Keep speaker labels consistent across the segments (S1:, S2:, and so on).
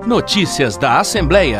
S1: Notícias da Assembleia.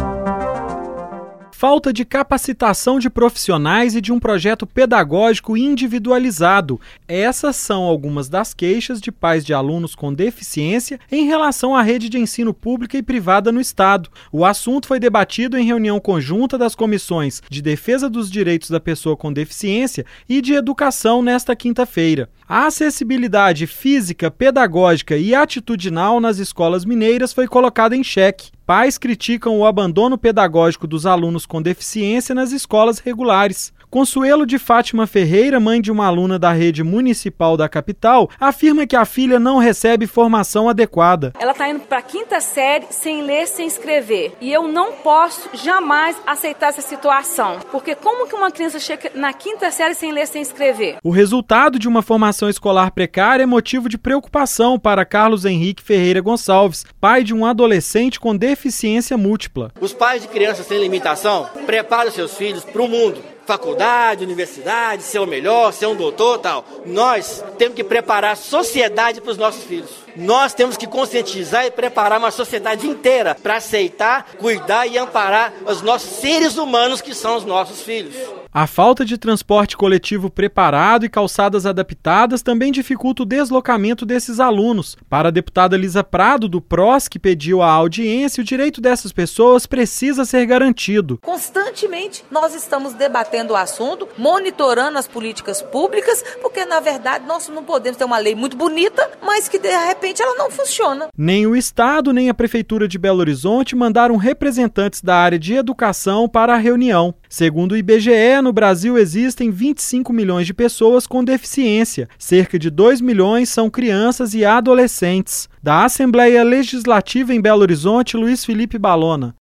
S2: Falta de capacitação de profissionais e de um projeto pedagógico individualizado. Essas são algumas das queixas de pais de alunos com deficiência em relação à rede de ensino pública e privada no Estado. O assunto foi debatido em reunião conjunta das comissões de Defesa dos Direitos da Pessoa com Deficiência e de Educação nesta quinta-feira. A acessibilidade física, pedagógica e atitudinal nas escolas mineiras foi colocada em xeque. Pais criticam o abandono pedagógico dos alunos com deficiência nas escolas regulares. Consuelo de Fátima Ferreira, mãe de uma aluna da rede municipal da capital, afirma que a filha não recebe formação adequada.
S3: Ela está indo para a 5ª série sem ler, sem escrever. E eu não posso jamais aceitar essa situação. Porque como que uma criança chega na 5ª série sem ler, sem escrever?
S2: O resultado de uma formação escolar precária é motivo de preocupação para Carlos Henrique Ferreira Gonçalves, pai de um adolescente com deficiência múltipla.
S4: Os pais de crianças sem limitação preparam seus filhos para o mundo. Faculdade, universidade, ser o melhor, ser um doutor, tal. Nós temos que preparar a sociedade para os nossos filhos. Nós temos que conscientizar e preparar uma sociedade inteira para aceitar, cuidar e amparar os nossos seres humanos que são os nossos filhos.
S2: A falta de transporte coletivo preparado e calçadas adaptadas também dificulta o deslocamento desses alunos. Para a deputada Lisa Prado, do PROS, que pediu a audiência, o direito dessas pessoas precisa ser garantido.
S5: Constantemente nós estamos debatendo o assunto, monitorando as políticas públicas, porque na verdade nós não podemos ter uma lei muito bonita, mas que de repente ela não funciona.
S2: Nem o Estado, nem a Prefeitura de Belo Horizonte mandaram representantes da área de educação para a reunião. Segundo o IBGE, no Brasil existem 25 milhões de pessoas com deficiência. Cerca de 2 milhões são crianças e adolescentes. Da Assembleia Legislativa em Belo Horizonte, Luiz Felipe Balona.